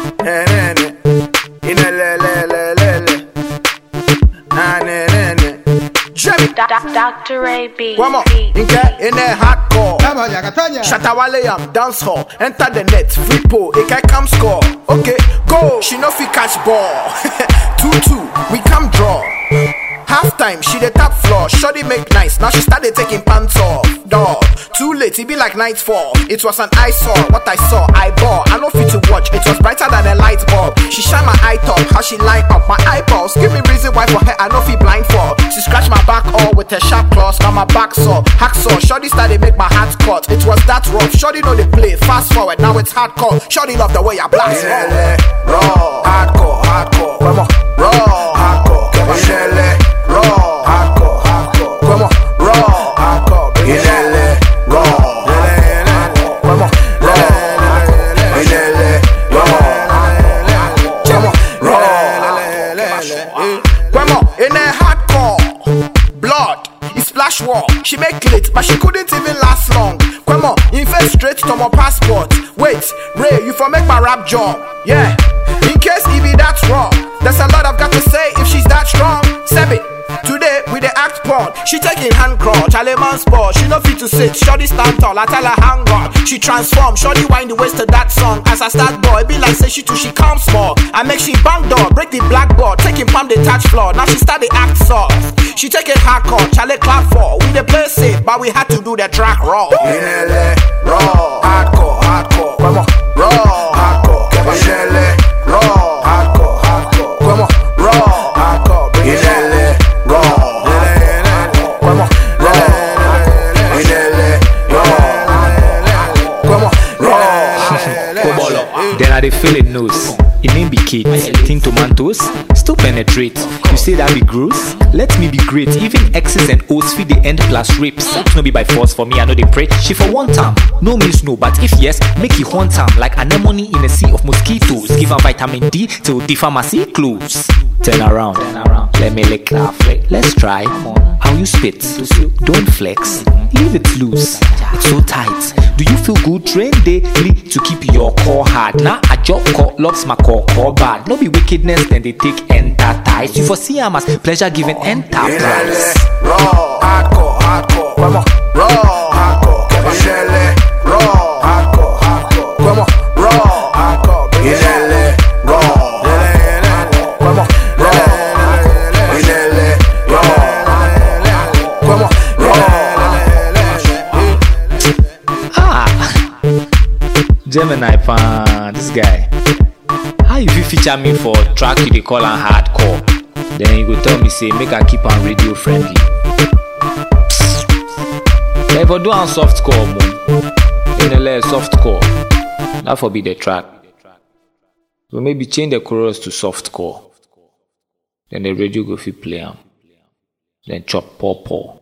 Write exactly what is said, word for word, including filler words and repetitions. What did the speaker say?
ne ne ne, ine le le le le le, ah ne ne ne. Jimmy, Doctor A B. one more, inke in a hardcore. Shatawale am dance hall, enter the net, free po, ike come score. Okay, go, she no fit catch ball. two two, we come draw. Half time, she the top floor, shoddy make nice, now she started taking pants off. Dog, too late, it be like nightfall. It was an eyesore, what I saw, I bought. I no fit to watch, it was brighter than a light bulb. She shine my eye top, how she line up my eyeballs. Give me reason why for her I no fit blind for. She scratch my back all with her sharp claws, now my back sore. Hacksaw, shoddy started make my heart cut. It was that rough, shoddy know they play. Fast forward, now it's hardcore. Shoddy love the way I blast. Yeah, raw, hardcore, hardcore, come on, raw, hardcore, come on. Raw, hardcore, hardcore, come on, raw, hardcore, bring it down, raw, come on, raw, bring it raw, come on, raw, come on, in a hardcore, blood, it splash war, she make lit, but she couldn't even last long. Come on, invest straight to my passport. Wait, Ray, you for make my rap job, yeah. In case it be that wrong, there's a lot I've got to say if she's that strong. Seven. Today with the act porn, she taking hand crawl, Charlie man sport. She no fit to sit, shoddy stand tall. I tell her hang on, she transform, shoddy wind the waist to that song. As I start boy, be like say she too, she come small. I make she bang door, break the blackboard, taking palm the touch floor. Now she start the act soft. She take it hardcore, Charlie clap for. We the play safe, but we had to do the track raw. Raw, hardcore, hardcore, come on, raw, hardcore, come on, raw, hardcore, hardcore, come on, raw, hardcore, bring it down. Then I dey feel it nose. It name be Kate. Think tomatoes still penetrate. You say that be gross? Let me be great. Even X's and O's feed the end plus rape. Sex no be by force for me. I know they pray. She for one time. No means no, but if yes, make it one time. Like anemone in a sea of mosquitoes. Give her vitamin D till the pharmacy close. Turn around. Let me lick that flick. Let's try. How you spit? Don't flex. Leave it loose. It's so tight. Do you feel good? Train daily to keep your core hard. Now a job call locks my core core bad. No be wickedness, then they take enterprise. You foresee I'm as pleasure giving enterprise. Raw, hardcore, hardcore, come on, raw, hardcore, come on, raw, hardcore, hardcore, come on, raw, hardcore, bring it down, raw, come on, raw, bring it raw, come on, raw. Ah, Gemini fan, this guy. How you fit feature me for track you dey call am hardcore? Then you go tell me say make I keep am radio friendly. Yeah, if I do am softcore mo, in a softcore, that for be the track. So maybe change the chorus to softcore. Then the radio go fit play am. Then chop paw paw.